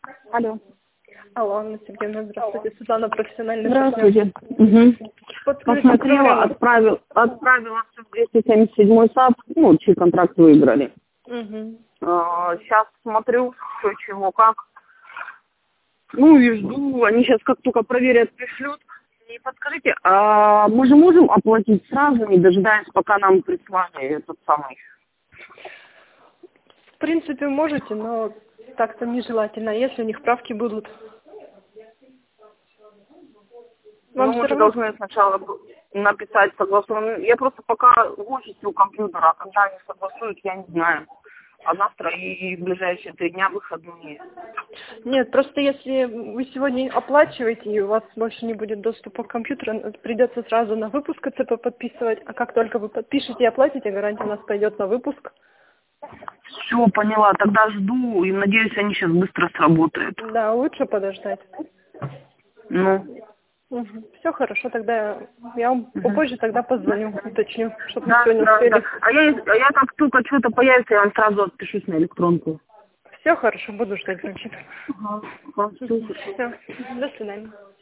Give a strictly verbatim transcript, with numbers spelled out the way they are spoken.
Алло. Алло, Анна Сергеевна, здравствуйте. Светлана, профессиональный Здравствуйте. Угу. Посмотрела, программу. отправил, отправила все в двести семьдесят седьмой САП, ну, чей контракт выиграли. Угу. А, сейчас смотрю, что, чего, как. Ну и жду, они сейчас как только проверят, пришлют. И подскажите, а мы же можем оплатить сразу, не дожидаясь, пока нам прислали этот самый? В принципе, можете, но так-то нежелательно, если у них правки будут. Вам Ну, все мы же равно? должны сначала написать согласованную. Я просто пока в офисе у компьютера, а когда они согласуют, я не знаю. А завтра и в ближайшие три дня выходные. Нет, просто если вы сегодня оплачиваете, и у вас больше не будет доступа к компьютеру, придется сразу на выпуск ЦП подписывать, а как только вы подпишете и оплатите, гарантия у нас пойдет на выпуск. Все, поняла. Тогда жду и надеюсь, они сейчас быстро сработают. Да, лучше подождать. Ну. Угу. Все хорошо, тогда я вам Угу. попозже тогда позвоню, уточню, чтобы Да, мы сегодня да, успели. да. А я, а я как только что-то появится, я вам сразу отпишусь на электронку. Все хорошо, буду ждать, значит. Ага. Хорошо. Все, до свидания.